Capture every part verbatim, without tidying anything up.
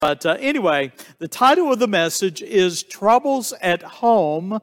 But uh, anyway, the title of the message is Troubles at Home,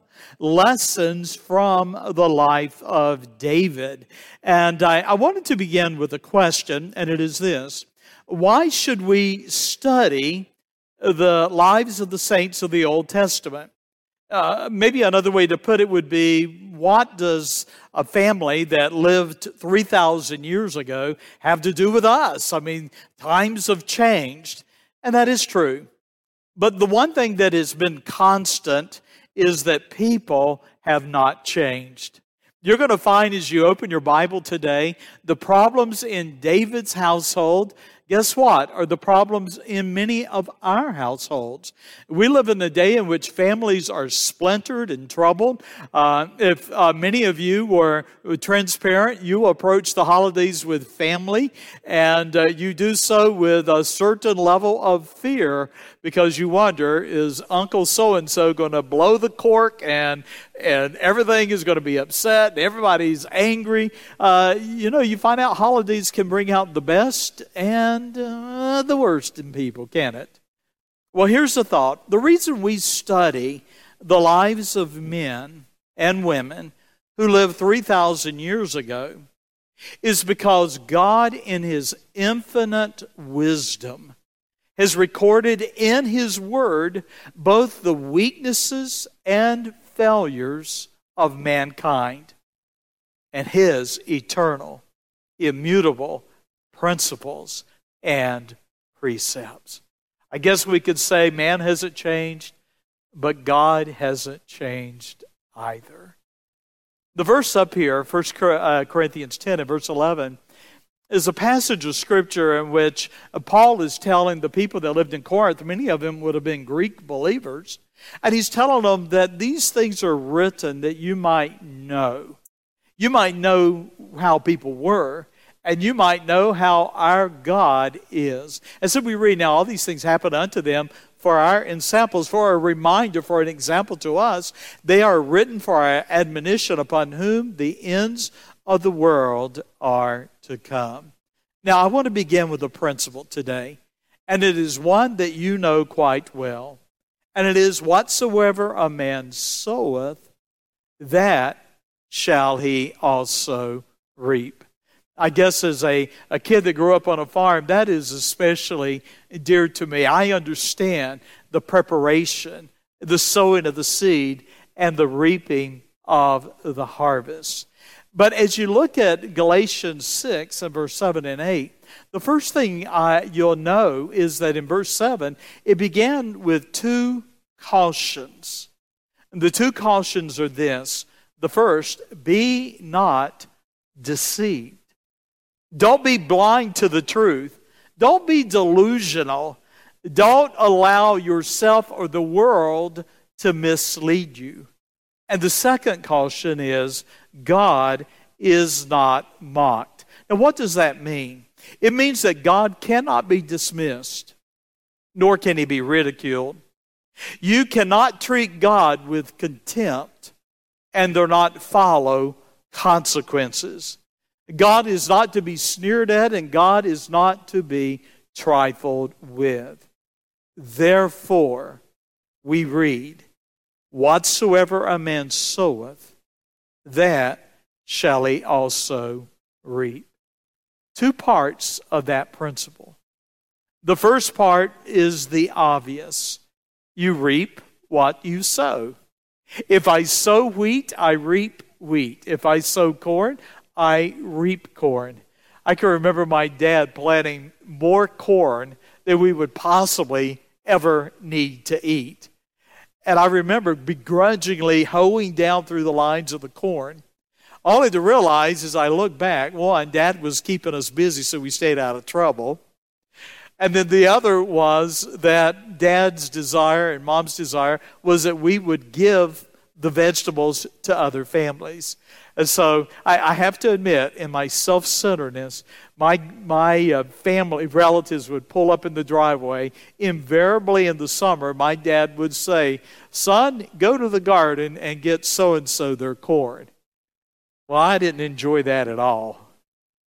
Lessons from the Life of David. And I, I wanted to begin with a question, and it is this. Why should we study the lives of the saints of the Old Testament? Uh, maybe another way to put it would be, what does a family that lived three thousand years ago have to do with us? I mean, times have changed. And that is true. But the one thing that has been constant is that people have not changed. You're going to find as you open your Bible today, the problems in David's household, guess what, are the problems in many of our households. We live in a day in which families are splintered and troubled. Uh, if uh, many of you were transparent, you approach the holidays with family, and uh, you do so with a certain level of fear because you wonder, is Uncle so-and-so going to blow the cork and and everything is going to be upset and everybody's angry? Uh, you know, you find out holidays can bring out the best and uh, the worst in people, can it? Well, here's the thought. The reason we study the lives of men and women who lived three thousand years ago is because God, in His infinite wisdom, has recorded in His Word both the weaknesses and failures of mankind and His eternal, immutable principles and precepts. I guess we could say man hasn't changed, but God hasn't changed either. The verse up here, First Corinthians ten and verse eleven, is a passage of Scripture in which Paul is telling the people that lived in Corinth, many of them would have been Greek believers, and he's telling them that these things are written that you might know. You might know how people were, and you might know how our God is. And so we read, now all these things happen unto them for our ensamples, for a reminder, for an example to us. They are written for our admonition, upon whom the ends of the world are to come. Now, I want to begin with a principle today, and it is one that you know quite well. And it is, whatsoever a man soweth, that shall he also reap. I guess as a, a kid that grew up on a farm, that is especially dear to me. I understand the preparation, the sowing of the seed, and the reaping of the harvest. But as you look at Galatians six and verse seven and eight, the first thing I, you'll know is that in verse seven, it began with two cautions. And the two cautions are this. The first, be not deceived. Don't be blind to the truth. Don't be delusional. Don't allow yourself or the world to mislead you. And the second caution is, God is not mocked. Now, what does that mean? It means that God cannot be dismissed, nor can He be ridiculed. You cannot treat God with contempt and there not follow consequences. God is not to be sneered at, and God is not to be trifled with. Therefore, we read, whatsoever a man soweth, that shall he also reap. Two parts of that principle. The first part is the obvious. You reap what you sow. If I sow wheat, I reap wheat. If I sow corn, I reap corn. I can remember my dad planting more corn than we would possibly ever need to eat. And I remember begrudgingly hoeing down through the lines of the corn, only to realize as I look back, one, Dad was keeping us busy so we stayed out of trouble. And then the other was that Dad's desire and Mom's desire was that we would give the vegetables to other families. And so I, I have to admit, in my self-centeredness, my my uh, family relatives would pull up in the driveway. Invariably in the summer, my dad would say, son, go to the garden and get so-and-so their corn. Well, I didn't enjoy that at all.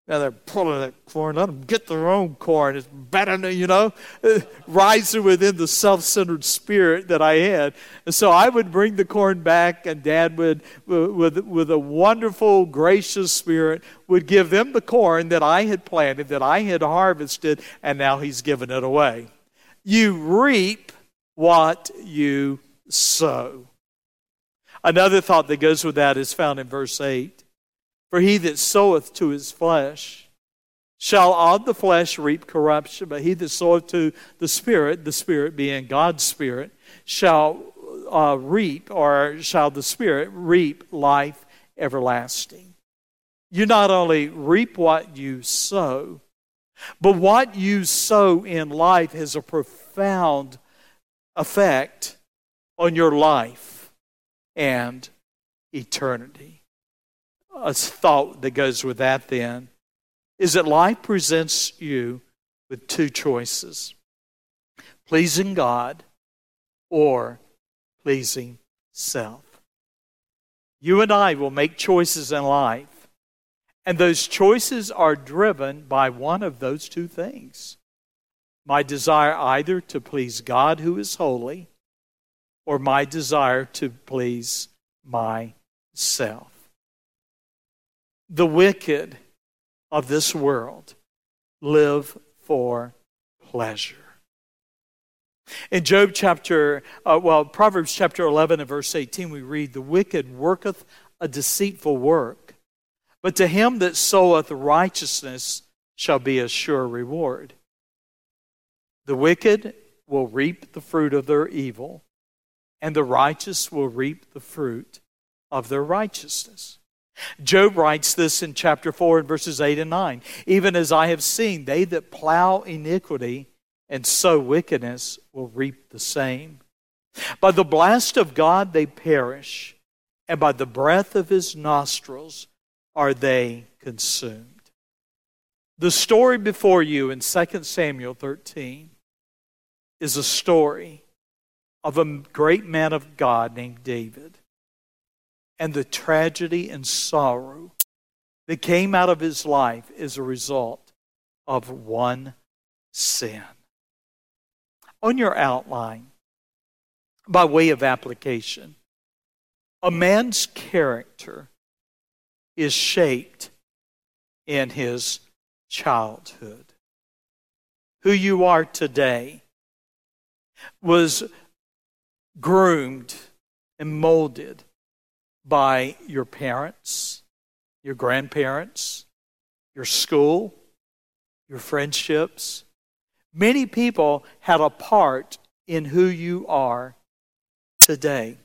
Now they're pulling that corn. Let them get their own corn. It's better than, you know, rising within the self-centered spirit that I had. And so I would bring the corn back, and Dad would, with, with a wonderful, gracious spirit, would give them the corn that I had planted, that I had harvested, and now he's given it away. You reap what you sow. Another thought that goes with that is found in verse eight. For he that soweth to his flesh shall of the flesh reap corruption, but he that soweth to the Spirit, the Spirit being God's Spirit, shall uh, reap, or shall the Spirit reap life everlasting. You not only reap what you sow, but what you sow in life has a profound effect on your life and eternity. A thought that goes with that then is that life presents you with two choices: pleasing God or pleasing self. You and I will make choices in life, and those choices are driven by one of those two things. My desire either to please God, who is holy, or my desire to please myself. The wicked of this world live for pleasure. In Job chapter, uh, well, Proverbs chapter eleven and verse eighteen, we read, the wicked worketh a deceitful work, but to him that soweth righteousness shall be a sure reward. The wicked will reap the fruit of their evil, and the righteous will reap the fruit of their righteousness. Job writes this in chapter four and verses eight and nine. Even as I have seen, they that plow iniquity and sow wickedness will reap the same. By the blast of God they perish, and by the breath of his nostrils are they consumed. The story before you in Second Samuel thirteen is a story of a great man of God named David, and the tragedy and sorrow that came out of his life as a result of one sin. On your outline, by way of application, a man's character is shaped in his childhood. Who you are today was groomed and molded by your parents, your grandparents, your school, your friendships. Many people had a part in who you are today.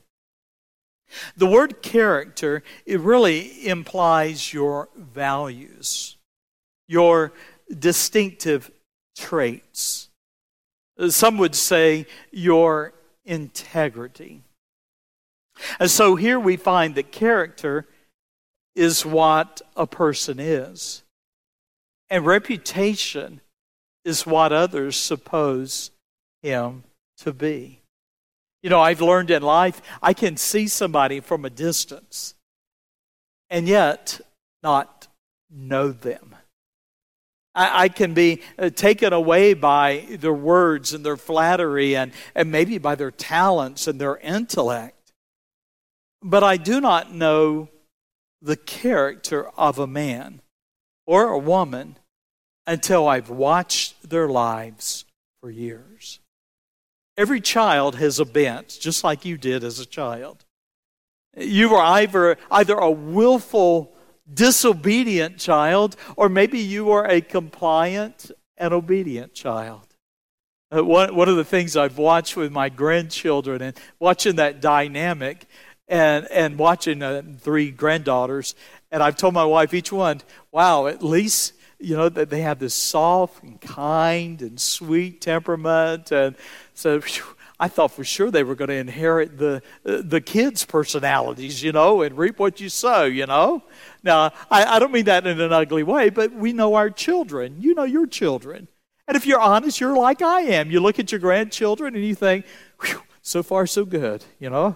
The word character, it really implies your values, your distinctive traits. Some would say your integrity. And so here we find that character is what a person is, and reputation is what others suppose him to be. You know, I've learned in life, I can see somebody from a distance and yet not know them. I, I can be taken away by their words and their flattery and, and maybe by their talents and their intellect. But I do not know the character of a man or a woman until I've watched their lives for years. Every child has a bent, just like you did as a child. You were either, either a willful, disobedient child, or maybe you were a compliant and obedient child. Uh, one, one of the things I've watched with my grandchildren and watching that dynamic and, and watching uh, three granddaughters, and I've told my wife, each one, wow, at least, you know, that they have this soft and kind and sweet temperament. And so whew, I thought for sure they were going to inherit the uh, the kids' personalities, you know, and reap what you sow, you know. Now, I, I don't mean that in an ugly way, but we know our children. You know your children. And if you're honest, you're like I am. You look at your grandchildren and you think, whew, so far so good, you know.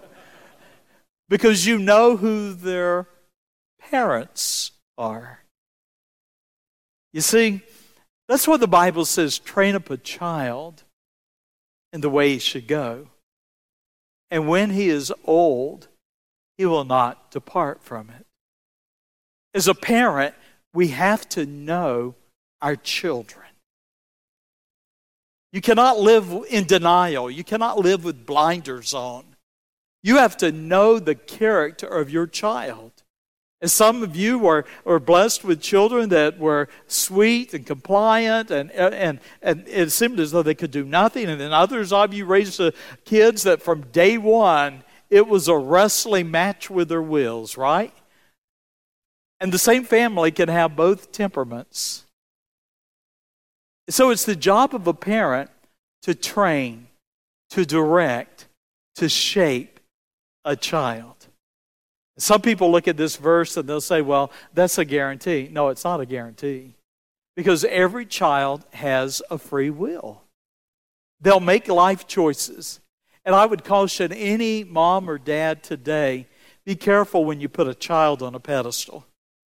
Because you know who their parents are. You see, that's what the Bible says, train up a child in the way he should go. And when he is old, he will not depart from it. As a parent, we have to know our children. You cannot live in denial. You cannot live with blinders on. You have to know the character of your child. And some of you were, were blessed with children that were sweet and compliant, and, and, and it seemed as though they could do nothing. And then others of you raised uh, kids that from day one, it was a wrestling match with their wills, right? And the same family can have both temperaments. So it's the job of a parent to train, to direct, to shape a child. Some people look at this verse and they'll say, well, that's a guarantee. No, it's not a guarantee. Because every child has a free will. They'll make life choices. And I would caution any mom or dad today, be careful when you put a child on a pedestal.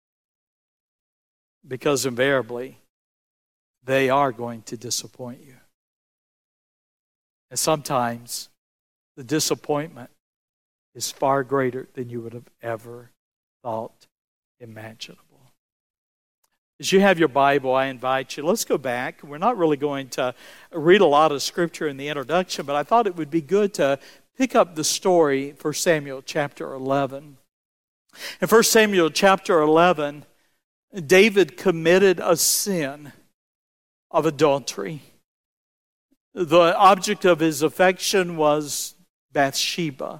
Because invariably, they are going to disappoint you. And sometimes the disappointment is far greater than you would have ever thought imaginable. As you have your Bible, I invite you, let's go back. We're not really going to read a lot of Scripture in the introduction, but I thought it would be good to pick up the story, First Samuel chapter eleven. In First Samuel chapter eleven, David committed a sin of adultery. The object of his affection was Bathsheba.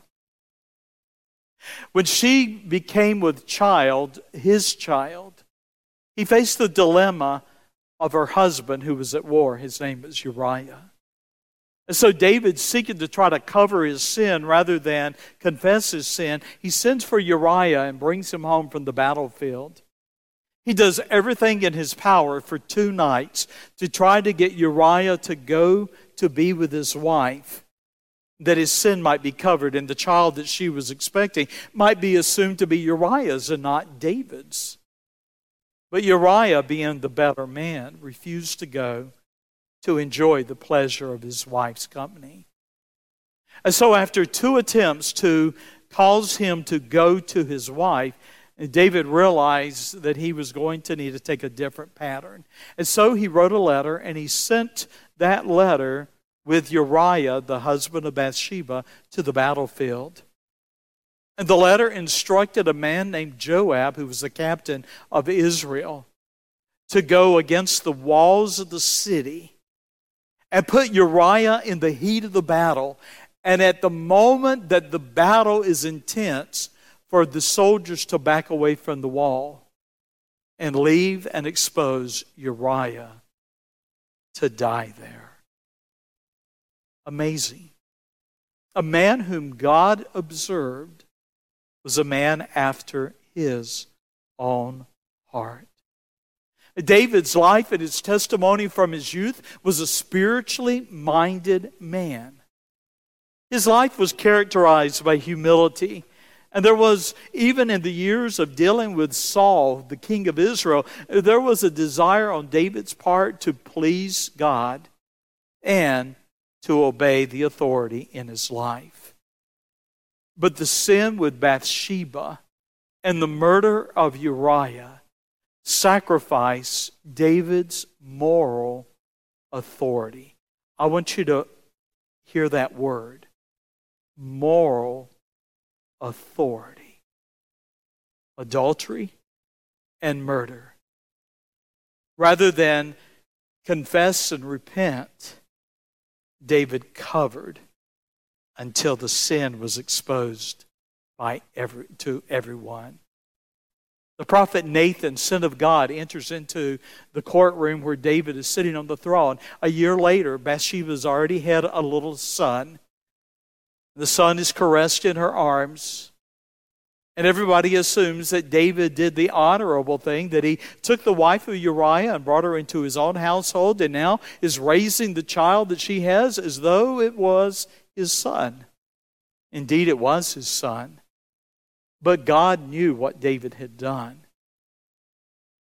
When she became with child, his child, he faced the dilemma of her husband who was at war. His name was Uriah. And so David, seeking to try to cover his sin rather than confess his sin, he sends for Uriah and brings him home from the battlefield. He does everything in his power for two nights to try to get Uriah to go to be with his wife, that his sin might be covered, and the child that she was expecting might be assumed to be Uriah's and not David's. But Uriah, being the better man, refused to go to enjoy the pleasure of his wife's company. And so after two attempts to cause him to go to his wife, David realized that he was going to need to take a different pattern. And so he wrote a letter, and he sent that letter with Uriah, the husband of Bathsheba, to the battlefield. And the letter instructed a man named Joab, who was the captain of Israel, to go against the walls of the city and put Uriah in the heat of the battle. And at the moment that the battle is intense, for the soldiers to back away from the wall and leave and expose Uriah to die there. Amazing. A man whom God observed was a man after his own heart. David's life and his testimony from his youth was a spiritually minded man. His life was characterized by humility. And there was, even in the years of dealing with Saul, the king of Israel, there was a desire on David's part to please God and to obey the authority in his life. But the sin with Bathsheba and the murder of Uriah sacrificed David's moral authority. I want you to hear that word, moral authority. Adultery and murder. Rather than confess and repent, David covered until the sin was exposed by every, to everyone. The prophet Nathan, sent of God, enters into the courtroom where David is sitting on the throne. A year later, Bathsheba's already had a little son. The son is caressed in her arms. And everybody assumes that David did the honorable thing, that he took the wife of Uriah and brought her into his own household and now is raising the child that she has as though it was his son. Indeed, it was his son. But God knew what David had done.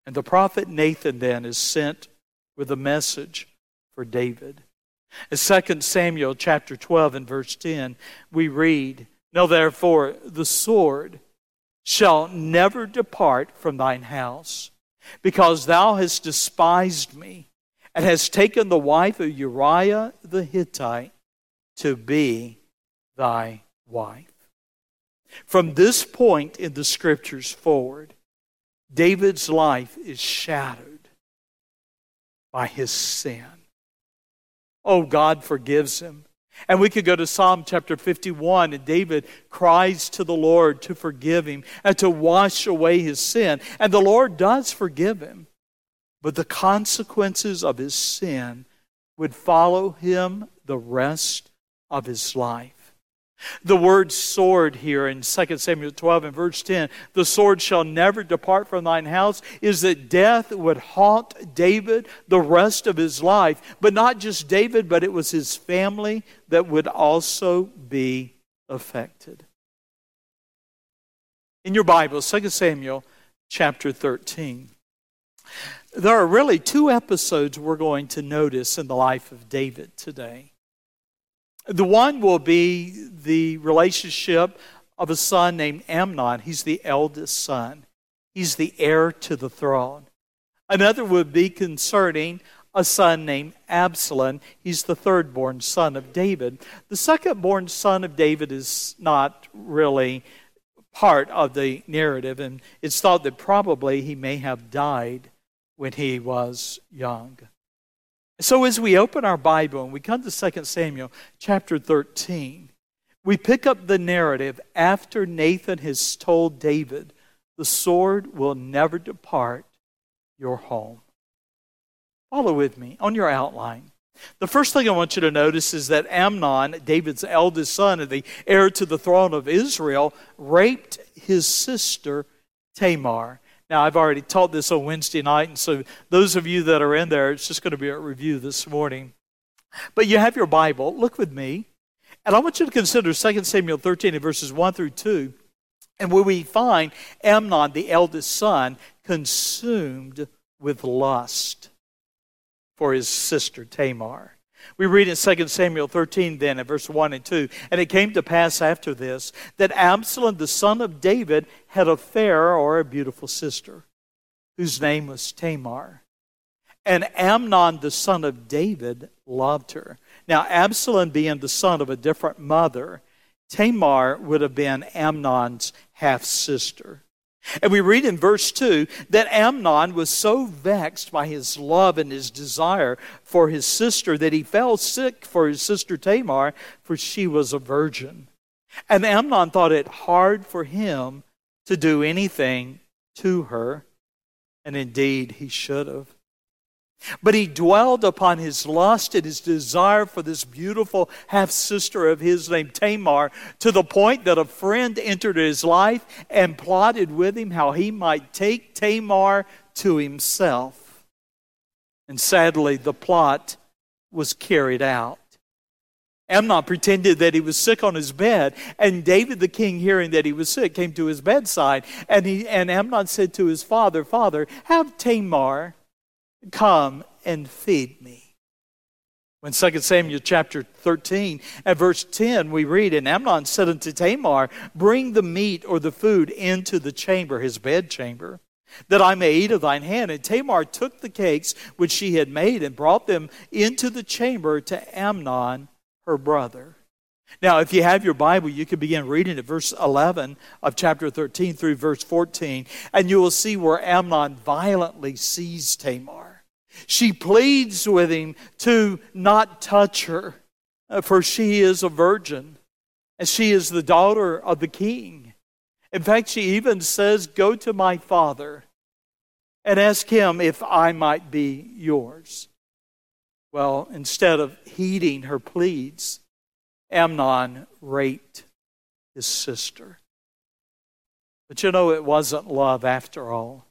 And the prophet Nathan then is sent with a message for David. In Second Samuel chapter twelve and verse ten, we read, "Now therefore the sword shall never depart from thine house, because thou hast despised me, and hast taken the wife of Uriah the Hittite to be thy wife." From this point in the Scriptures forward, David's life is shadowed by his sin. Oh, God forgives him. And we could go to Psalm chapter fifty-one, and David cries to the Lord to forgive him and to wash away his sin. And the Lord does forgive him. But the consequences of his sin would follow him the rest of his life. The word sword here in Second Samuel twelve and verse ten, "The sword shall never depart from thine house," is that death would haunt David the rest of his life. But not just David, but it was his family that would also be affected. In your Bible, Second Samuel chapter thirteen. There are really two episodes we're going to notice in the life of David today. The one will be the relationship of a son named Amnon. He's the eldest son. He's the heir to the throne. Another would be concerning a son named Absalom. He's the third-born son of David. The second-born son of David is not really part of the narrative, and it's thought that probably he may have died when he was young. So as we open our Bible and we come to Second Samuel chapter thirteen, we pick up the narrative after Nathan has told David, "The sword will never depart your home." Follow with me on your outline. The first thing I want you to notice is that Amnon, David's eldest son and the heir to the throne of Israel, raped his sister Tamar. Now, I've already taught this on Wednesday night, and so those of you that are in there, it's just going to be a review this morning. But you have your Bible. Look with me. And I want you to consider Second Samuel thirteen, verses one through two, and where we find Amnon, the eldest son, consumed with lust for his sister Tamar. We read in Second Samuel thirteen then in verse one and two, "And it came to pass after this, that Absalom the son of David had a fair," or a beautiful sister, "whose name was Tamar. And Amnon the son of David loved her." Now Absalom being the son of a different mother, Tamar would have been Amnon's half-sister. And we read in verse two that Amnon was so vexed by his love and his desire for his sister that he fell sick for his sister Tamar, for she was a virgin. And Amnon thought it hard for him to do anything to her, and indeed he should have. But he dwelled upon his lust and his desire for this beautiful half-sister of his named Tamar, to the point that a friend entered his life and plotted with him how he might take Tamar to himself. And sadly, the plot was carried out. Amnon pretended that he was sick on his bed, and David the king, hearing that he was sick, came to his bedside. And, he, and Amnon said to his father, "Father, have Tamar come and feed me." When Second Samuel chapter thirteen and verse ten we read, "And Amnon said unto Tamar, Bring the meat or the food into the chamber," his bedchamber, "that I may eat of thine hand." And Tamar took the cakes which she had made and brought them into the chamber to Amnon her brother. Now, if you have your Bible, you can begin reading at verse eleven of chapter thirteen through verse fourteen, and you will see where Amnon violently seized Tamar. She pleads with him to not touch her, for she is a virgin, and she is the daughter of the king. In fact, she even says, "Go to my father and ask him if I might be yours." Well, instead of heeding her pleas, Amnon raped his sister. But you know, it wasn't love after all.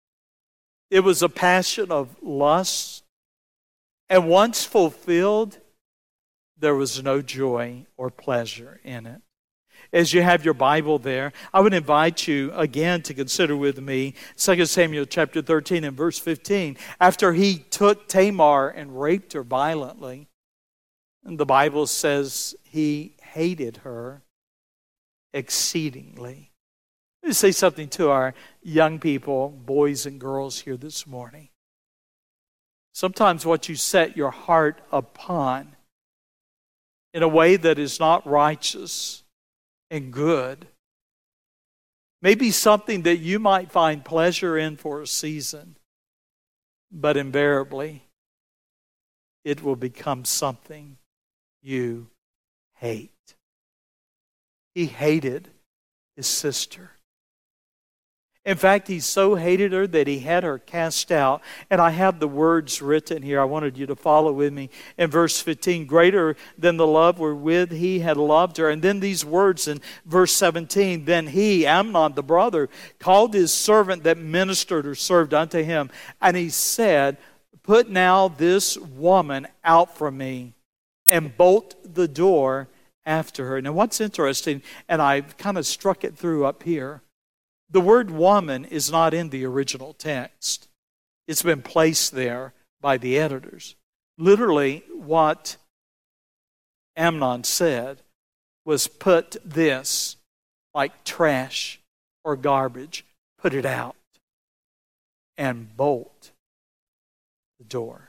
It was a passion of lust, and once fulfilled, there was no joy or pleasure in it. As you have your Bible there, I would invite you again to consider with me Second Samuel chapter thirteen and verse fifteen. After he took Tamar and raped her violently, and the Bible says he hated her exceedingly. Let me say something to our young people, boys and girls here this morning. Sometimes what you set your heart upon in a way that is not righteous and good may be something that you might find pleasure in for a season, but invariably it will become something you hate. He hated his sister. In fact, he so hated her that he had her cast out. And I have the words written here. I wanted you to follow with me. In verse fifteen, greater than the love wherewith he had loved her. And then these words in verse seventeen, then he, Amnon the brother, called his servant that ministered or served unto him. And he said, put now this woman out from me, and bolt the door after her. Now what's interesting, and I've kind of struck it through up here, the word woman is not in the original text. It's been placed there by the editors. Literally, what Amnon said was put this, like trash or garbage, put it out and bolt the door.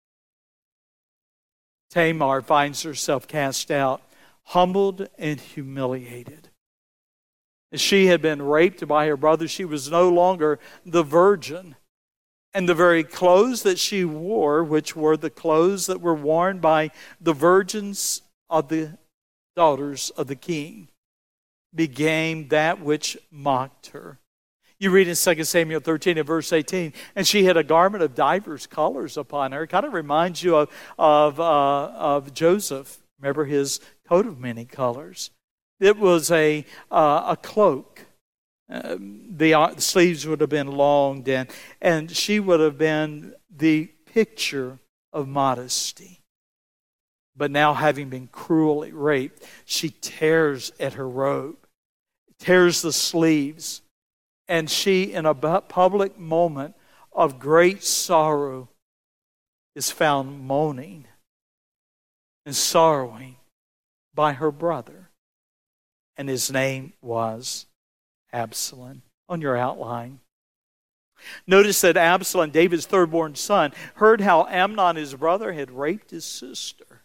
Tamar finds herself cast out, humbled and humiliated. She had been raped by her brother. She was no longer the virgin. And the very clothes that she wore, which were the clothes that were worn by the virgins of the daughters of the king, became that which mocked her. You read in Second Samuel thirteen and verse eighteen, and she had a garment of divers colors upon her. It kind of reminds you of, of, uh, of Joseph. Remember his coat of many colors. It was a uh, a cloak. Uh, the, uh, the sleeves would have been long, and, and she would have been the picture of modesty. But now, having been cruelly raped, she tears at her robe, tears the sleeves, and she, in a public moment of great sorrow, is found moaning and sorrowing by her brother. And his name was Absalom. On your outline, notice that Absalom, David's third-born son, heard how Amnon, his brother, had raped his sister.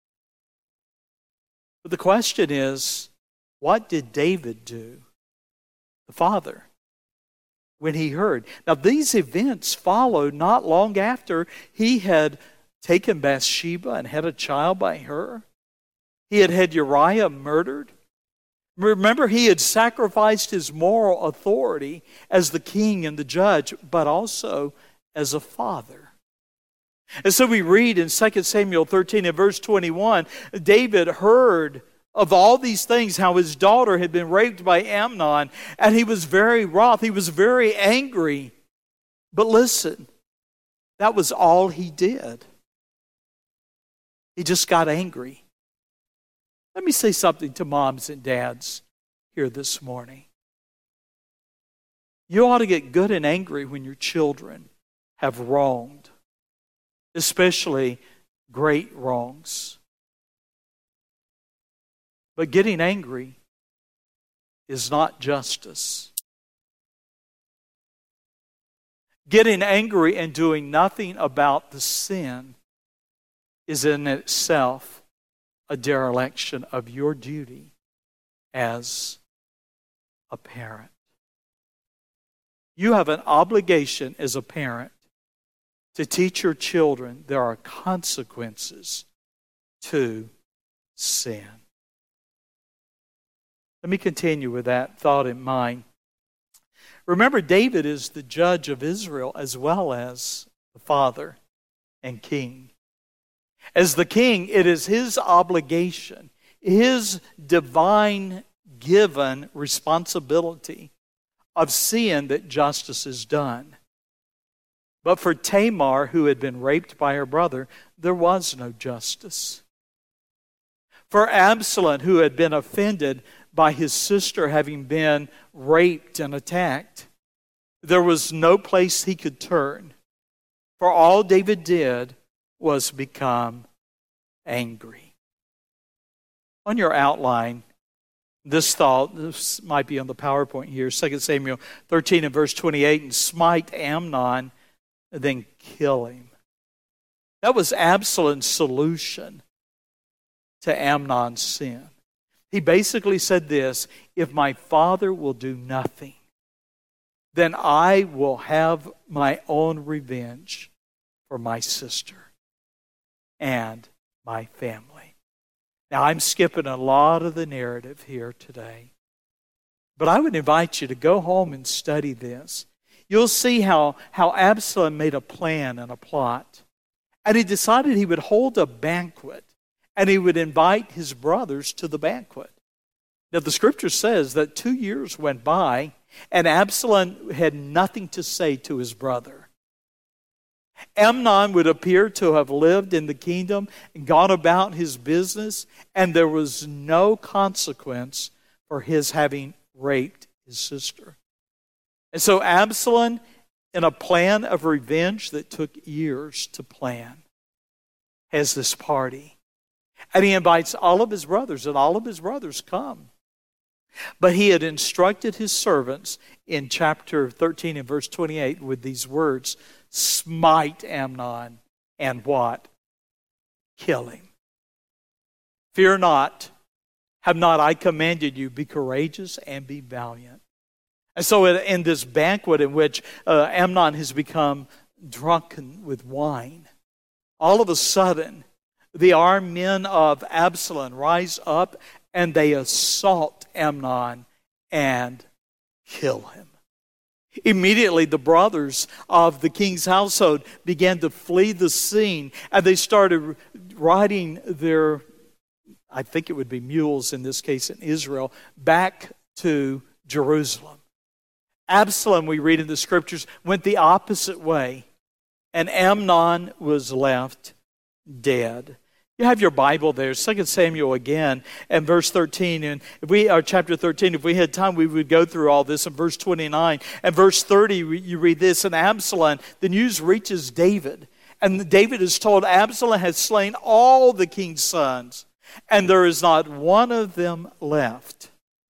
But the question is, what did David do, the father, when he heard? Now, these events followed not long after he had taken Bathsheba and had a child by her. He had had Uriah murdered. Remember, he had sacrificed his moral authority as the king and the judge, but also as a father. And so we read in Second Samuel thirteen and verse twenty-one, David heard of all these things, how his daughter had been raped by Amnon, and he was very wroth, he was very angry. But listen, that was all he did. He just got angry. Let me say something to moms and dads here this morning. You ought to get good and angry when your children have wronged, especially great wrongs. But getting angry is not justice. Getting angry and doing nothing about the sin is in itself a dereliction of your duty as a parent. You have an obligation as a parent to teach your children there are consequences to sin. Let me continue with that thought in mind. Remember, David is the judge of Israel as well as the father and king. As the king, it is his obligation, his divine given responsibility of seeing that justice is done. But for Tamar, who had been raped by her brother, there was no justice. For Absalom, who had been offended by his sister having been raped and attacked. There was no place he could turn, for all David did was become angry. On your outline, this thought, this might be on the PowerPoint here, Second Samuel thirteen and verse twenty-eight, and smite Amnon, then kill him. That was Absalom's solution to Amnon's sin. He basically said this: if my father will do nothing, then I will have my own revenge for my sister and my family. Now, I'm skipping a lot of the narrative here today, but I would invite you to go home and study this. You'll see how, how Absalom made a plan and a plot. And he decided he would hold a banquet, and he would invite his brothers to the banquet. Now, the scripture says that two years went by, and Absalom had nothing to say to his brother. Amnon would appear to have lived in the kingdom and gone about his business, and there was no consequence for his having raped his sister. And so Absalom, in a plan of revenge that took years to plan, has this party. And he invites all of his brothers, and all of his brothers come. But he had instructed his servants in chapter thirteen and verse twenty-eight with these words: smite Amnon and what? Kill him. Fear not, have not I commanded you, be courageous and be valiant. And so in this banquet in which uh, Amnon has become drunken with wine, all of a sudden the armed men of Absalom rise up and they assault Amnon and kill him. Immediately, the brothers of the king's household began to flee the scene, and they started riding their, I think it would be mules in this case in Israel, back to Jerusalem. Absalom, we read in the scriptures, went the opposite way, and Amnon was left dead. You have your Bible there, Second Samuel again, and verse thirteen. And if we are chapter thirteen, if we had time, we would go through all this. In verse twenty-nine and verse thirty, you read this: and Absalom, the news reaches David, and David is told Absalom has slain all the king's sons, and there is not one of them left.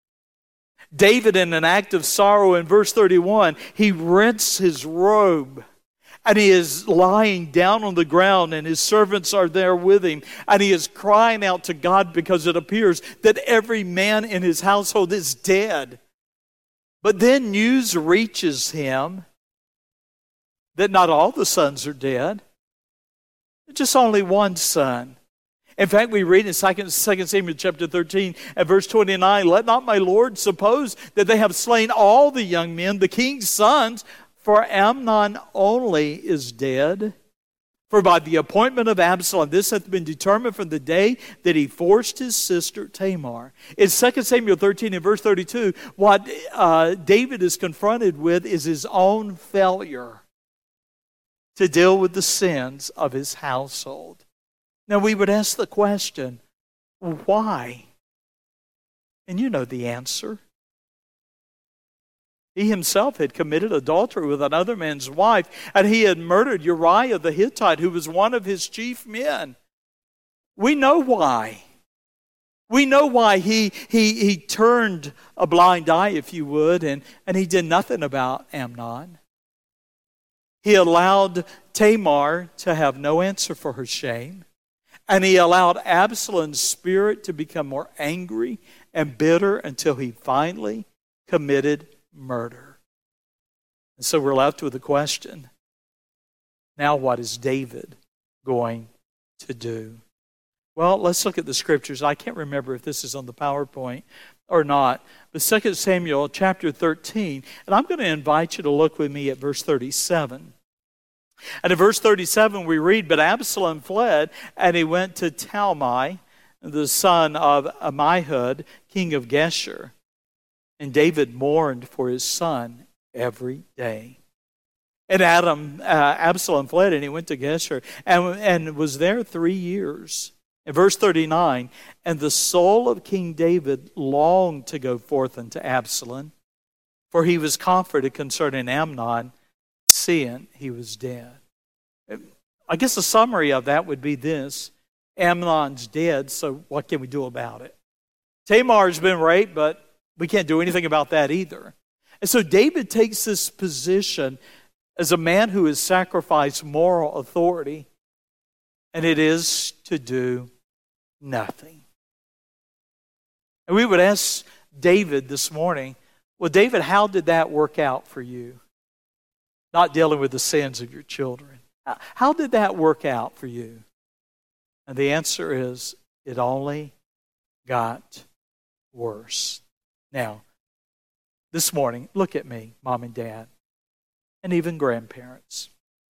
David, in an act of sorrow, in verse thirty-one, he rents his robe. And he is lying down on the ground, and his servants are there with him. And he is crying out to God because it appears that every man in his household is dead. But then news reaches him that not all the sons are dead. Just only one son. In fact, we read in Second Samuel chapter thirteen and verse twenty-nine, let not my Lord suppose that they have slain all the young men, the king's sons, for Amnon only is dead. For by the appointment of Absalom, this hath been determined from the day that he forced his sister Tamar. In Second Samuel thirteen and verse thirty-two, what uh, David is confronted with is his own failure to deal with the sins of his household. Now we would ask the question, why? And you know the answer. He himself had committed adultery with another man's wife, and he had murdered Uriah the Hittite, who was one of his chief men. We know why. We know why he, he, he turned a blind eye, if you would, and, and he did nothing about Amnon. He allowed Tamar to have no answer for her shame, and he allowed Absalom's spirit to become more angry and bitter until he finally committed murder. And so we're left with the question, now what is David going to do? Well, let's look at the scriptures. I can't remember if this is on the PowerPoint or not, but Second Samuel chapter thirteen, and I'm going to invite you to look with me at verse thirty-seven. And in verse thirty-seven we read, but Absalom fled, and he went to Talmai, the son of Ammihud, king of Geshur. And David mourned for his son every day. And Adam, uh, Absalom fled, and he went to Geshur, and, and was there three years. In verse thirty-nine, and the soul of King David longed to go forth unto Absalom, for he was comforted concerning Amnon, seeing he was dead. I guess the summary of that would be this: Amnon's dead, so what can we do about it? Tamar's been raped, but we can't do anything about that either. And so David takes this position as a man who has sacrificed moral authority, and it is to do nothing. And we would ask David this morning, well, David, how did that work out for you? Not dealing with the sins of your children. How did that work out for you? And the answer is, it only got worse. Now, this morning, look at me, Mom and Dad, and even grandparents.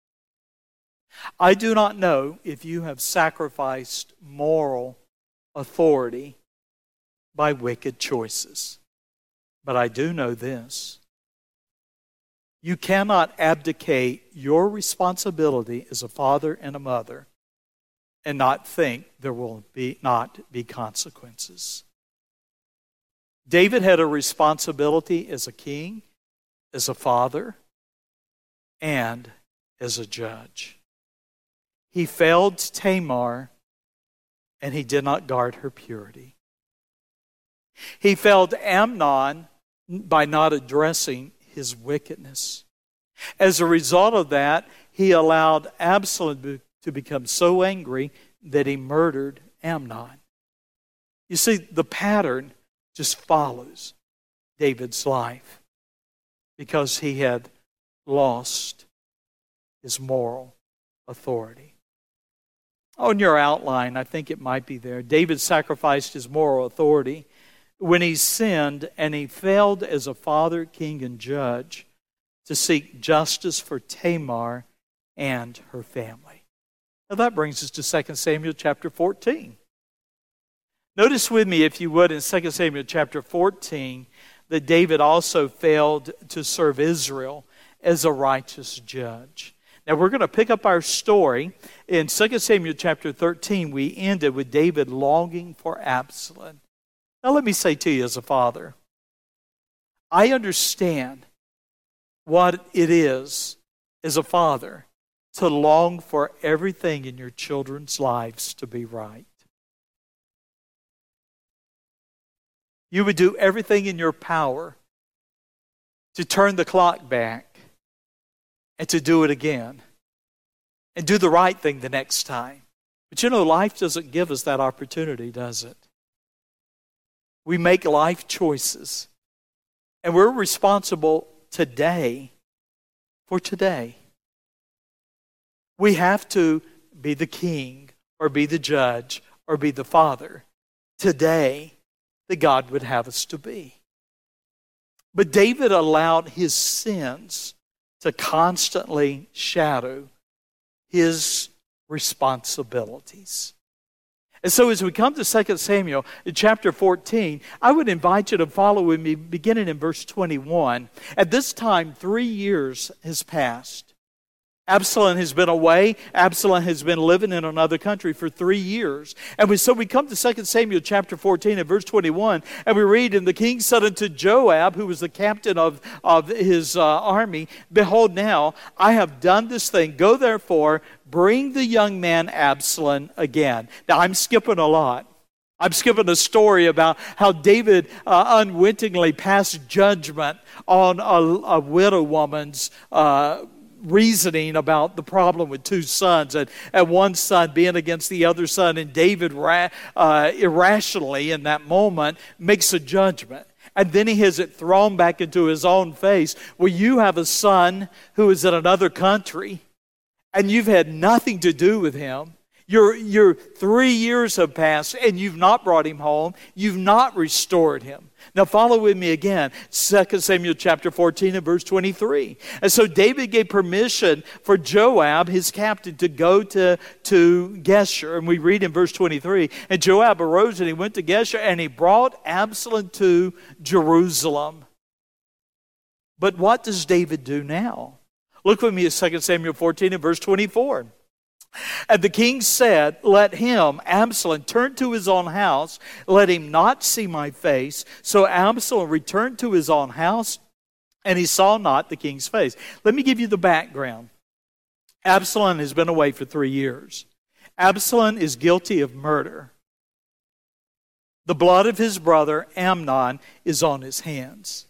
I do not know if you have sacrificed moral authority by wicked choices, but I do know this: you cannot abdicate your responsibility as a father and a mother and not think there will be not be consequences. David had a responsibility as a king, as a father, and as a judge. He failed Tamar, and he did not guard her purity. He failed Amnon by not addressing his wickedness. As a result of that, he allowed Absalom to become so angry that he murdered Amnon. You see, the pattern just follows David's life because he had lost his moral authority. On your outline, I think it might be there, David sacrificed his moral authority when he sinned and he failed as a father, king, and judge to seek justice for Tamar and her family. Now that brings us to Second Samuel chapter fourteen. Notice with me, if you would, in Second Samuel chapter fourteen, that David also failed to serve Israel as a righteous judge. Now we're going to pick up our story. In Second Samuel chapter thirteen, we ended with David longing for Absalom. Now let me say to you as a father, I understand what it is as a father to long for everything in your children's lives to be right. You would do everything in your power to turn the clock back and to do it again and do the right thing the next time. But you know, life doesn't give us that opportunity, does it? We make life choices, and we're responsible today for today. We have to be the king or be the judge or be the father today that God would have us to be. But David allowed his sins to constantly shadow his responsibilities. And so as we come to Second Samuel in chapter fourteen, I would invite you to follow with me beginning in verse twenty-one. At this time, three years has passed. Absalom has been away. Absalom has been living in another country for three years. And we, so we come to Second Samuel chapter fourteen and verse twenty-one, and we read, and the king said unto Joab, who was the captain of, of his uh, army, Behold now, I have done this thing. Go therefore, bring the young man Absalom again. Now I'm skipping a lot. I'm skipping a story about how David uh, unwittingly passed judgment on a, a widow woman's uh reasoning about the problem with two sons, and, and one son being against the other son, and David ra- uh, irrationally in that moment makes a judgment. And then he has it thrown back into his own face. Well, you have a son who is in another country, and you've had nothing to do with him. Your, your three years have passed, and you've not brought him home. You've not restored him. Now follow with me again. Second Samuel chapter fourteen and verse twenty-three. And so David gave permission for Joab, his captain, to go to, to Geshur. And we read in verse twenty-three, and Joab arose and he went to Geshur, and he brought Absalom to Jerusalem. But what does David do now? Look with me at Second Samuel fourteen and verse twenty-four. And the king said, let him, Absalom, turn to his own house. Let him not see my face. So Absalom returned to his own house, and he saw not the king's face. Let me give you the background. Absalom has been away for three years. Absalom is guilty of murder. The blood of his brother Amnon is on his hands.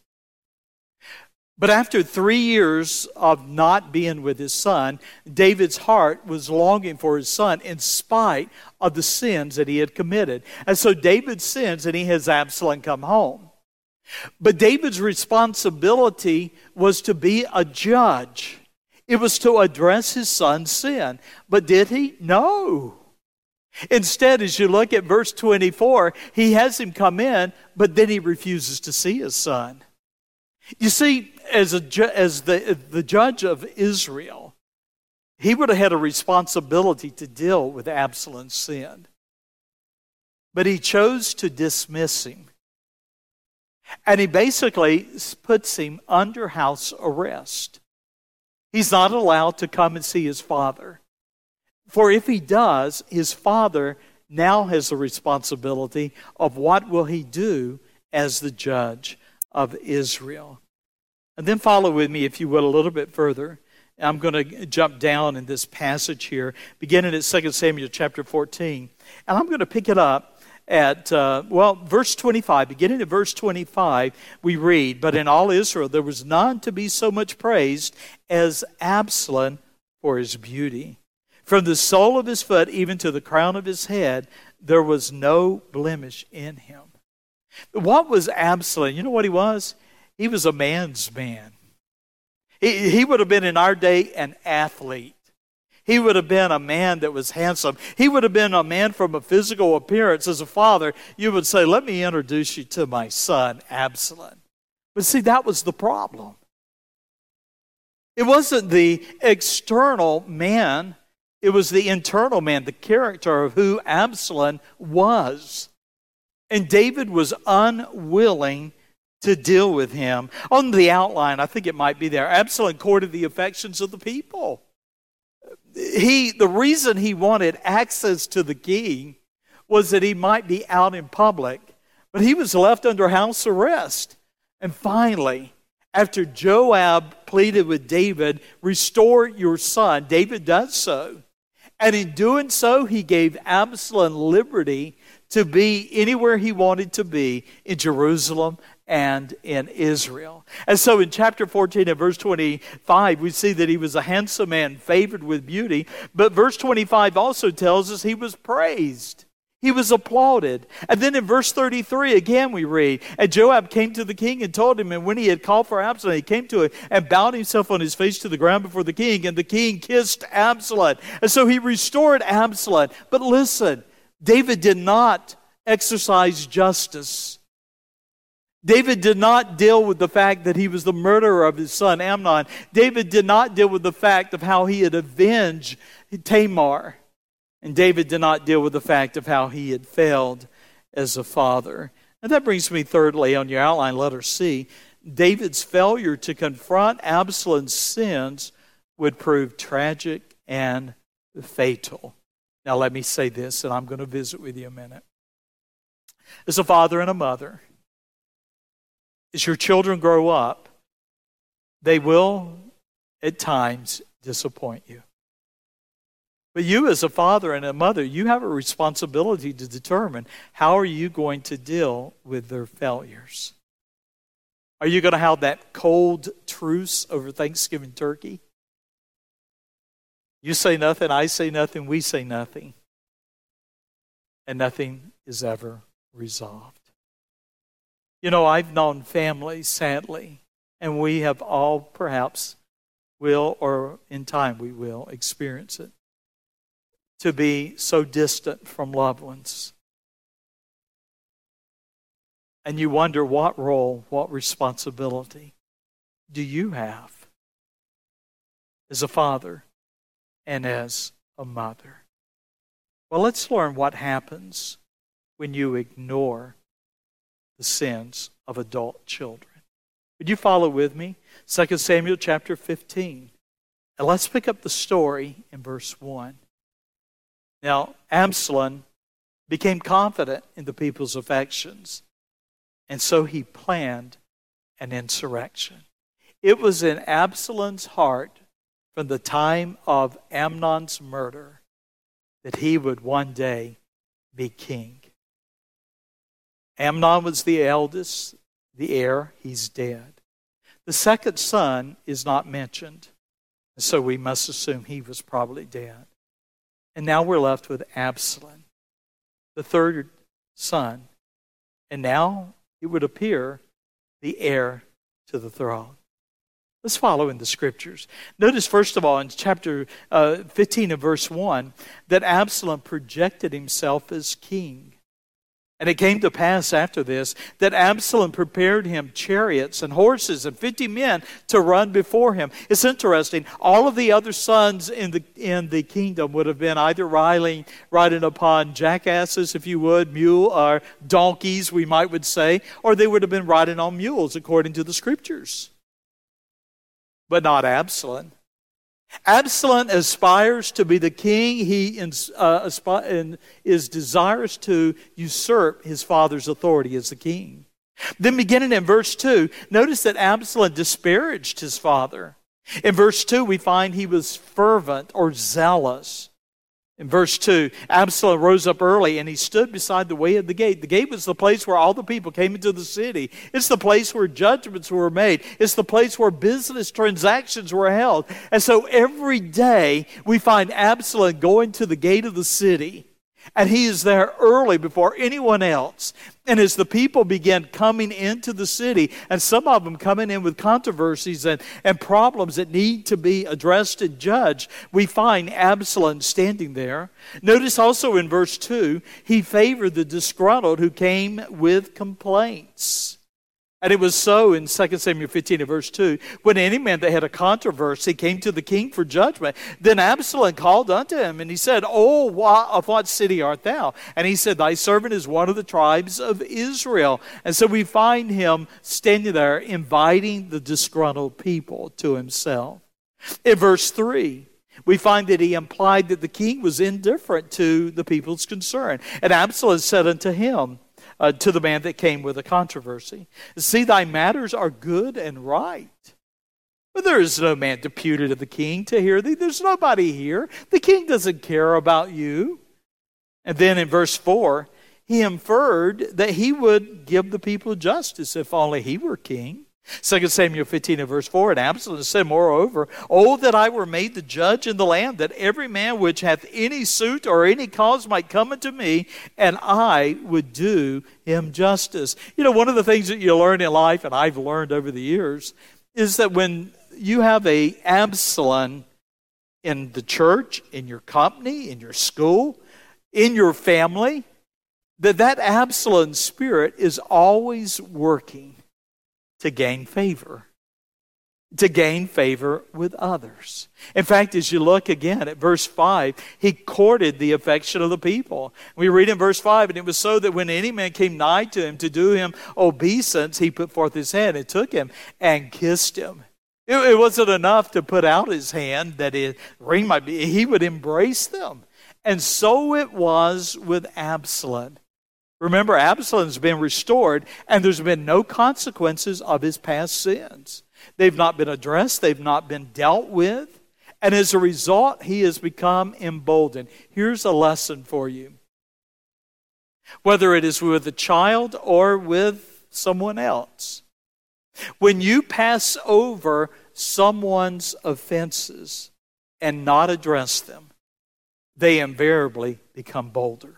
But after three years of not being with his son, David's heart was longing for his son in spite of the sins that he had committed. And so David sins and he has Absalom come home. But David's responsibility was to be a judge. It was to address his son's sin. But did he? No. Instead, as you look at verse twenty-four, he has him come in, but then he refuses to see his son. You see, as, a ju- as the, the judge of Israel, he would have had a responsibility to deal with Absalom's sin. But he chose to dismiss him. And he basically puts him under house arrest. He's not allowed to come and see his father. For if he does, his father now has the responsibility of what will he do as the judge of Israel. And then follow with me, if you will, a little bit further. I'm going to jump down in this passage here, beginning at Second Samuel chapter fourteen. And I'm going to pick it up at, uh, well, verse twenty-five. Beginning at verse twenty-five, we read, but in all Israel there was none to be so much praised as Absalom for his beauty. From the sole of his foot even to the crown of his head, there was no blemish in him. What was Absalom? You know what he was? He was a man's man. He, he would have been in our day an athlete. He would have been a man that was handsome. He would have been a man from a physical appearance. As a father, you would say, let me introduce you to my son, Absalom. But see, that was the problem. It wasn't the external man. It was the internal man, the character of who Absalom was. And David was unwilling to deal with him. On the outline, I think it might be there, Absalom courted the affections of the people. He, the reason he wanted access to the king was that he might be out in public. But he was left under house arrest. And finally, after Joab pleaded with David, restore your son, David does so. And in doing so, he gave Absalom liberty to be anywhere he wanted to be in Jerusalem and in Israel. And so in chapter fourteen and verse twenty-five, we see that he was a handsome man, favored with beauty. But verse twenty-five also tells us he was praised. He was applauded. And then in verse thirty-three, again we read, and Joab came to the king and told him, and when he had called for Absalom, he came to him and bowed himself on his face to the ground before the king, and the king kissed Absalom. And so he restored Absalom. But listen, David did not exercise justice. David did not deal with the fact that he was the murderer of his son Amnon. David did not deal with the fact of how he had avenged Tamar. And David did not deal with the fact of how he had failed as a father. And that brings me thirdly on your outline, letter C. David's failure to confront Absalom's sins would prove tragic and fatal. Now let me say this, and I'm going to visit with you a minute. As a father and a mother, as your children grow up, they will at times disappoint you. But you as a father and a mother, you have a responsibility to determine how are you going to deal with their failures. Are you going to have that cold truce over Thanksgiving turkey? You say nothing, I say nothing, we say nothing. And nothing is ever resolved. You know, I've known families, sadly, and we have all perhaps will, or in time we will, experience it, to be so distant from loved ones. And you wonder what role, what responsibility do you have as a father and as a mother? Well, let's learn what happens when you ignore the sins of adult children. Would you follow with me? Second Samuel chapter fifteen. And let's pick up the story in verse one. Now, Absalom became confident in the people's affections, and so he planned an insurrection. It was in Absalom's heart from the time of Amnon's murder that he would one day be king. Amnon was the eldest, the heir, he's dead. The second son is not mentioned, so we must assume he was probably dead. And now we're left with Absalom, the third son, and now it would appear the heir to the throne. Let's follow in the scriptures. Notice, first of all, in chapter uh, fifteen of verse one, that Absalom projected himself as king. And it came to pass after this that Absalom prepared him chariots and horses and fifty men to run before him. It's interesting. All of the other sons in the in the kingdom would have been either riding, riding upon jackasses, if you would, mule or donkeys, we might would say, or they would have been riding on mules according to the scriptures. But not Absalom. Absalom aspires to be the king. He uh, aspi- is desirous to usurp his father's authority as the king. Then beginning in verse two, notice that Absalom disparaged his father. In verse two, we find he was fervent or zealous. In verse two, Absalom rose up early and he stood beside the way of the gate. The gate was the place where all the people came into the city. It's the place where judgments were made. It's the place where business transactions were held. And so every day we find Absalom going to the gate of the city. And he is there early before anyone else. And as the people begin coming into the city, and some of them coming in with controversies and, and problems that need to be addressed and judged, we find Absalom standing there. Notice also in verse two, he favored the disgruntled who came with complaints. And it was so in Second Samuel fifteen and verse two, when any man that had a controversy came to the king for judgment, then Absalom called unto him, and he said, Oh, why, of what city art thou? And he said, Thy servant is one of the tribes of Israel. And so we find him standing there inviting the disgruntled people to himself. In verse three, we find that he implied that the king was indifferent to the people's concern. And Absalom said unto him, Uh, to the man that came with a controversy, See, thy matters are good and right. But there is no man deputed of the king to hear thee. There's nobody here. The king doesn't care about you. And then in verse four, he inferred that he would give the people justice if only he were king. Second Samuel fifteen and verse four, and Absalom said, Moreover, oh, that I were made the judge in the land, that every man which hath any suit or any cause might come unto me, and I would do him justice. You know, one of the things that you learn in life, and I've learned over the years, is that when you have a Absalom in the church, in your company, in your school, in your family, that that Absalom spirit is always working to gain favor, to gain favor with others. In fact, as you look again at verse five, he courted the affection of the people. We read in verse five, and it was so that when any man came nigh to him to do him obeisance, he put forth his hand and took him and kissed him. It, it wasn't enough to put out his hand, that his ring might be, he would embrace them. And so it was with Absalom. Remember, Absalom's been restored, and there's been no consequences of his past sins. They've not been addressed. They've not been dealt with. And as a result, he has become emboldened. Here's a lesson for you. Whether it is with a child or with someone else, when you pass over someone's offenses and not address them, they invariably become bolder.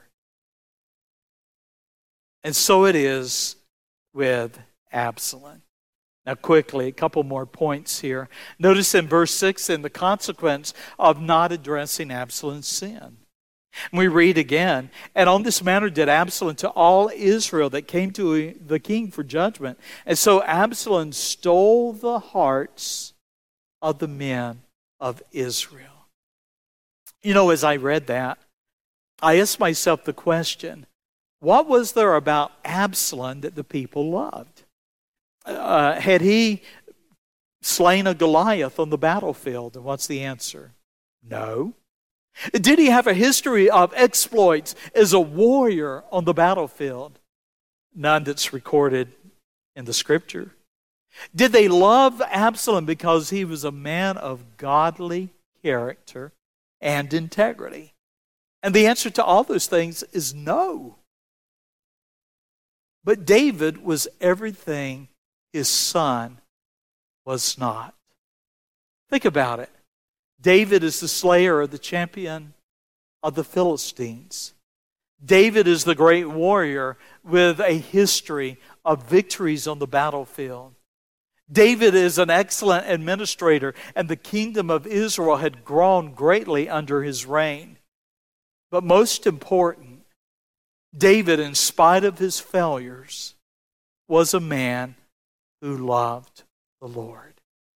And so it is with Absalom. Now quickly, a couple more points here. Notice in verse six, in the consequence of not addressing Absalom's sin. We read again, and on this manner did Absalom to all Israel that came to the king for judgment. And so Absalom stole the hearts of the men of Israel. You know, as I read that, I asked myself the question, what was there about Absalom that the people loved? Uh, had he slain a Goliath on the battlefield? And what's the answer? No. Did he have a history of exploits as a warrior on the battlefield? None that's recorded in the Scripture. Did they love Absalom because he was a man of godly character and integrity? And the answer to all those things is no. But David was everything his son was not. Think about it. David is the slayer of the champion of the Philistines. David is the great warrior with a history of victories on the battlefield. David is an excellent administrator, and the kingdom of Israel had grown greatly under his reign. But most important, David, in spite of his failures, was a man who loved the Lord.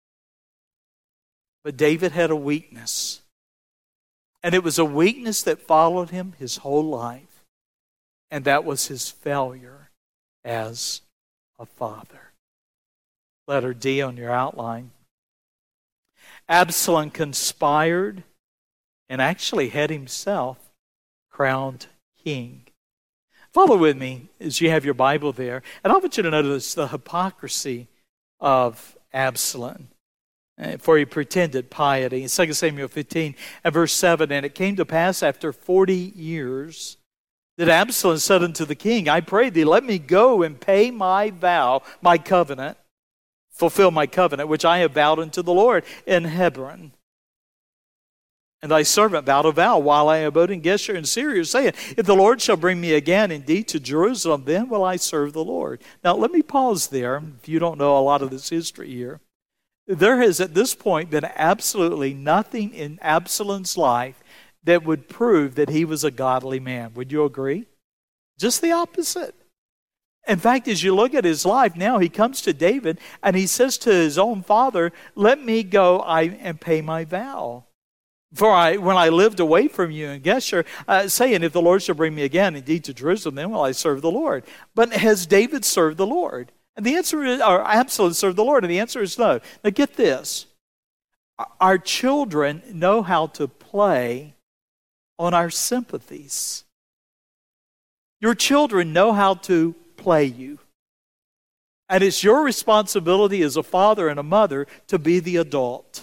But David had a weakness, and it was a weakness that followed him his whole life, and that was his failure as a father. Letter D on your outline. Absalom conspired and actually had himself crowned king. Follow with me as you have your Bible there. And I want you to notice the hypocrisy of Absalom, for he pretended piety. In Second Samuel fifteen and verse seven, and it came to pass after forty years that Absalom said unto the king, I pray thee, let me go and pay my vow, my covenant, fulfill my covenant, which I have vowed unto the Lord in Hebron. And thy servant vowed a vow while I abode in Geshur in Syria, saying, if the Lord shall bring me again indeed to Jerusalem, then will I serve the Lord. Now let me pause there, if you don't know a lot of this history here. There has at this point been absolutely nothing in Absalom's life that would prove that he was a godly man. Would you agree? Just the opposite. In fact, as you look at his life now, he comes to David and he says to his own father, let me go I, and pay my vow. For I, when I lived away from you in Geshur, uh, saying, if the Lord shall bring me again indeed to Jerusalem, then will I serve the Lord. But has David served the Lord? And the answer is, or Absalom served the Lord, and the answer is no. Now get this. Our children know how to play on our sympathies. Your children know how to play you. And it's your responsibility as a father and a mother to be the adult.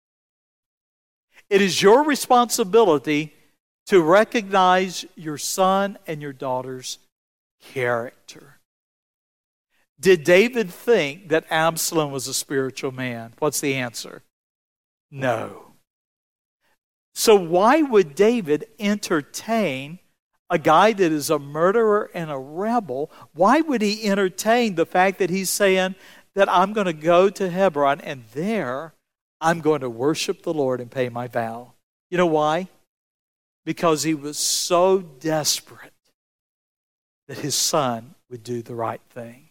It is your responsibility to recognize your son and your daughter's character. Did David think that Absalom was a spiritual man? What's the answer? No. So why would David entertain a guy that is a murderer and a rebel? Why would he entertain the fact that he's saying that I'm going to go to Hebron and there I'm going to worship the Lord and pay my vow? You know why? Because he was so desperate that his son would do the right thing.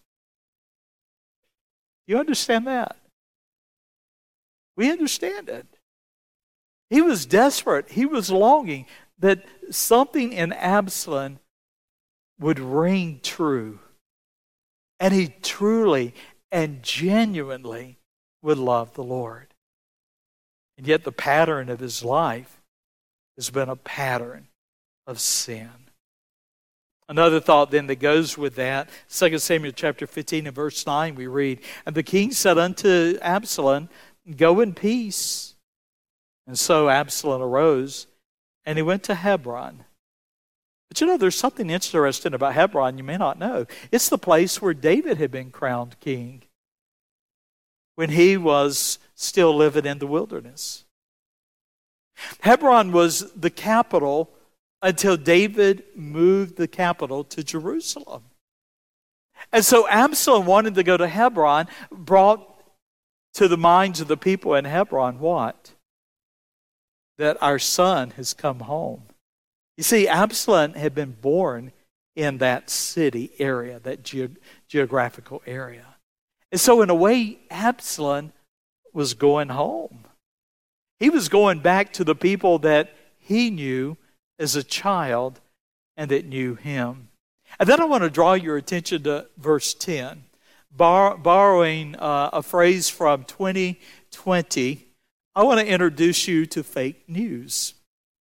You understand that? We understand it. He was desperate. He was longing that something in Absalom would ring true. And he truly and genuinely would love the Lord. And yet the pattern of his life has been a pattern of sin. Another thought then that goes with that, Second Samuel chapter fifteen and verse nine, we read, and the king said unto Absalom, go in peace. And so Absalom arose, and he went to Hebron. But you know, there's something interesting about Hebron you may not know. It's the place where David had been crowned king when he was still living in the wilderness. Hebron was the capital until David moved the capital to Jerusalem. And so Absalom wanted to go to Hebron, brought to the minds of the people in Hebron what? That our son has come home. You see, Absalom had been born in that city area, that ge- geographical area. And so in a way, Absalom was going home. He was going back to the people that he knew as a child and that knew him. And then I want to draw your attention to verse ten, Bor- borrowing uh, a phrase from twenty twenty. I want to introduce you to fake news.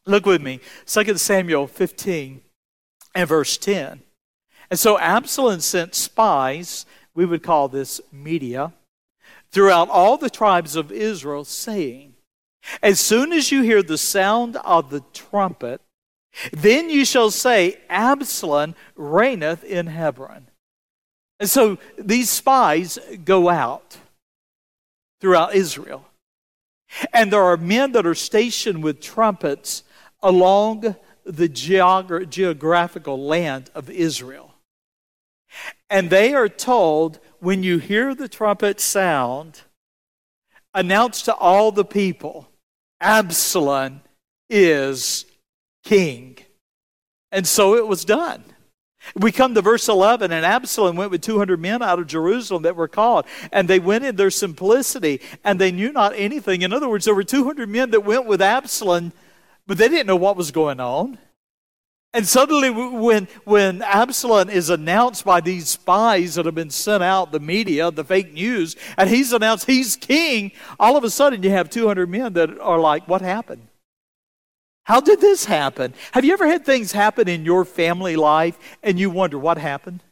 Look with me, Second Samuel fifteen and verse ten. And so Absalom sent spies, we would call this media, throughout all the tribes of Israel, saying, as soon as you hear the sound of the trumpet, then you shall say, Absalom reigneth in Hebron. And so these spies go out throughout Israel. And there are men that are stationed with trumpets along the geogra- geographical land of Israel. And they are told, when you hear the trumpet sound, announce to all the people, Absalom is king. And so it was done. We come to verse eleven, and Absalom went with two hundred men out of Jerusalem that were called, and they went in their simplicity, and they knew not anything. In other words, there were two hundred men that went with Absalom, but they didn't know what was going on. And suddenly when, when Absalom is announced by these spies that have been sent out, the media, the fake news, and he's announced he's king, all of a sudden you have two hundred men that are like, what happened? How did this happen? Have you ever had things happen in your family life and you wonder what happened?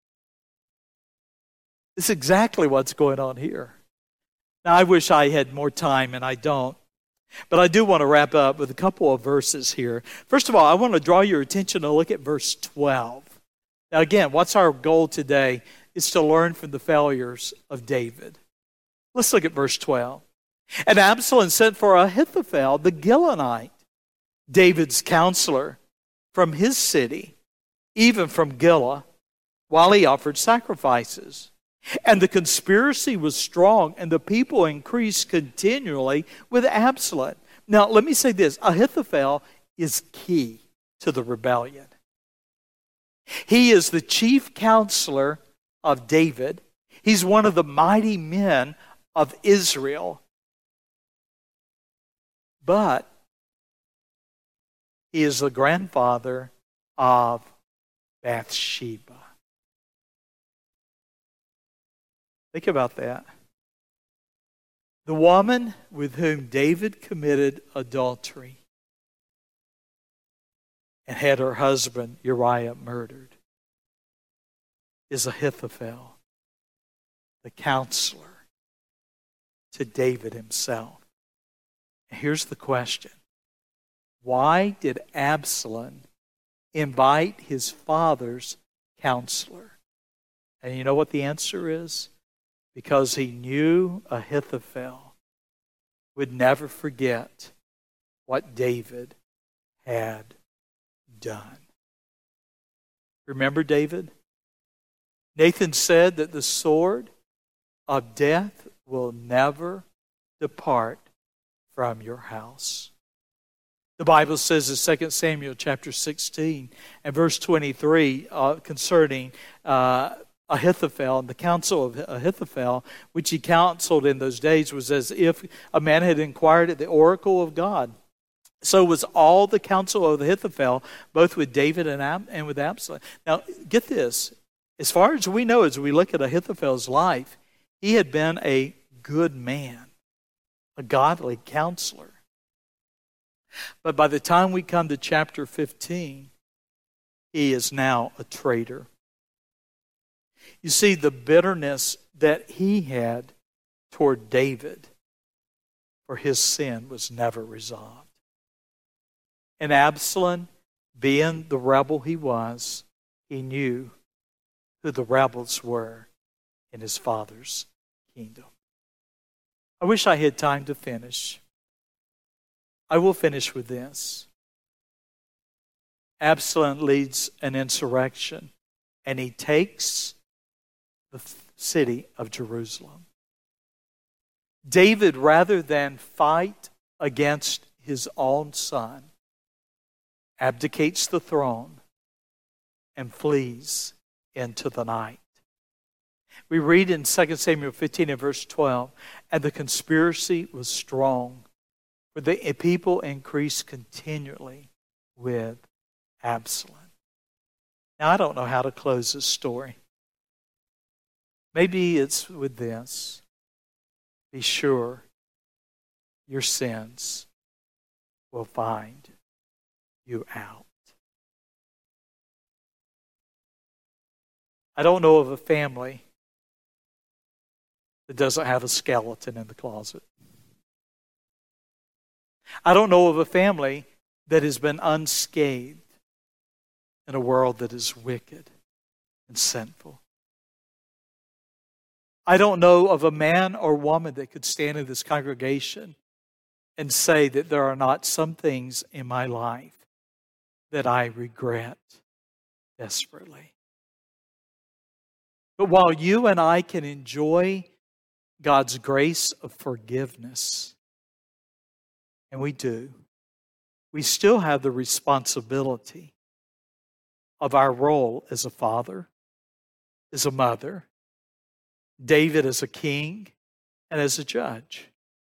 It's exactly what's going on here. Now, I wish I had more time, and I don't. But I do want to wrap up with a couple of verses here. First of all, I want to draw your attention to look at verse twelve. Now again, what's our goal today is to learn from the failures of David. Let's look at verse twelve. And Absalom sent for Ahithophel the Gilonite, David's counselor, from his city, even from Gilah, while he offered sacrifices. And the conspiracy was strong, and the people increased continually with Absalom. Now, let me say this. Ahithophel is key to the rebellion. He is the chief counselor of David. He's one of the mighty men of Israel. But he is the grandfather of Bathsheba. Think about that. The woman with whom David committed adultery and had her husband Uriah murdered is Ahithophel, the counselor to David himself. And here's the question. Why did Absalom invite his father's counselor? And you know what the answer is? Because he knew Ahithophel would never forget what David had done. Remember David? Nathan said that the sword of death will never depart from your house. The Bible says in Second Samuel chapter sixteen and verse twenty-three uh, concerning uh, Ahithophel, and the counsel of Ahithophel, which he counseled in those days, was as if a man had inquired at the oracle of God. So was all the counsel of Ahithophel, both with David and, Ab- and with Absalom. Now, get this. As far as we know, as we look at Ahithophel's life, he had been a good man, a godly counselor. But by the time we come to chapter fifteen, he is now a traitor. You see, the bitterness that he had toward David for his sin was never resolved. And Absalom, being the rebel he was, he knew who the rebels were in his father's kingdom. I wish I had time to finish. I will finish with this. Absalom leads an insurrection, and he takes the city of Jerusalem. David, rather than fight against his own son, abdicates the throne and flees into the night. We read in Second Samuel fifteen and verse twelve, and the conspiracy was strong, for the people increased continually with Absalom. Now, I don't know how to close this story. Maybe it's with this. Be sure your sins will find you out. I don't know of a family that doesn't have a skeleton in the closet. I don't know of a family that has been unscathed in a world that is wicked and sinful. I don't know of a man or woman that could stand in this congregation and say that there are not some things in my life that I regret desperately. But while you and I can enjoy God's grace of forgiveness, and we do, we still have the responsibility of our role as a father, as a mother, David as a king, and as a judge.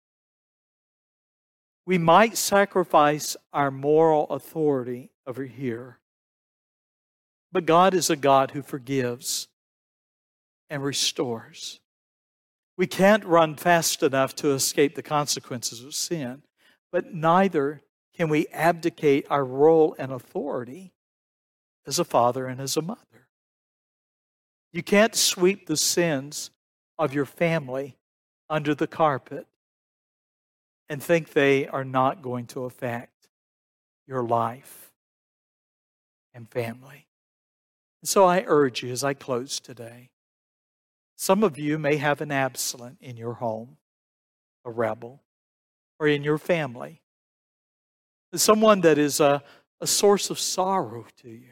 We might sacrifice our moral authority over here, but God is a God who forgives and restores. We can't run fast enough to escape the consequences of sin, but neither can we abdicate our role and authority as a father and as a mother. You can't sweep the sins of your family under the carpet and think they are not going to affect your life and family. And so I urge you as I close today, some of you may have an Absalom in your home, a rebel, or in your family. Someone that is a, a source of sorrow to you.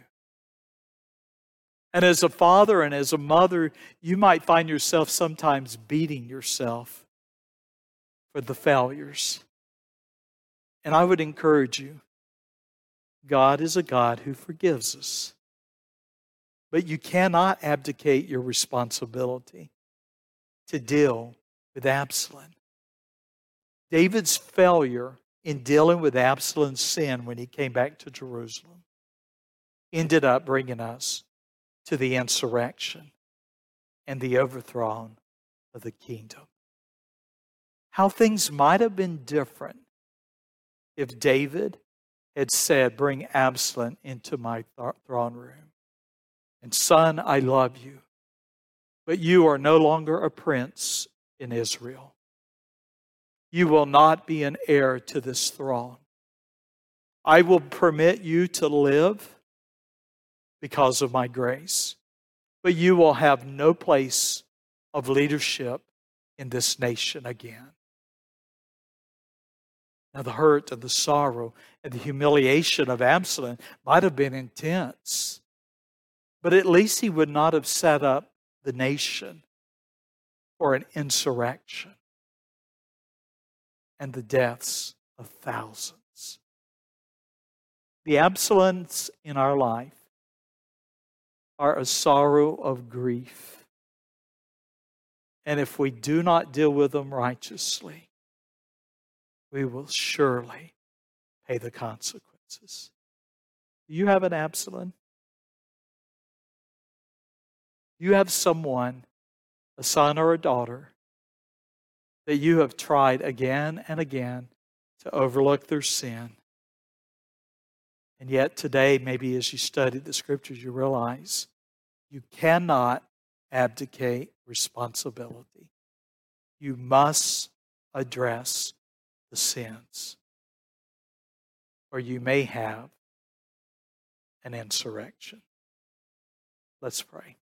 And as a father and as a mother, you might find yourself sometimes beating yourself for the failures. And I would encourage you, God is a God who forgives us. But you cannot abdicate your responsibility to deal with Absalom. David's failure in dealing with Absalom's sin when he came back to Jerusalem ended up bringing us to the insurrection and the overthrow of the kingdom. How things might have been different if David had said, "Bring Absalom into my th- throne room. And son, I love you, but you are no longer a prince in Israel. You will not be an heir to this throne. I will permit you to live because of my grace, but you will have no place of leadership in this nation again." Now, the hurt and the sorrow and the humiliation of Absalom might have been intense, but at least he would not have set up the nation for an insurrection and the deaths of thousands. The Absaloms in our life are a sorrow of grief. And if we do not deal with them righteously, we will surely pay the consequences. Do you have an Absalom? You have someone, a son or a daughter, that you have tried again and again to overlook their sin. And yet today, maybe as you study the Scriptures, you realize you cannot abdicate responsibility. You must address the sins, or you may have an insurrection. Let's pray.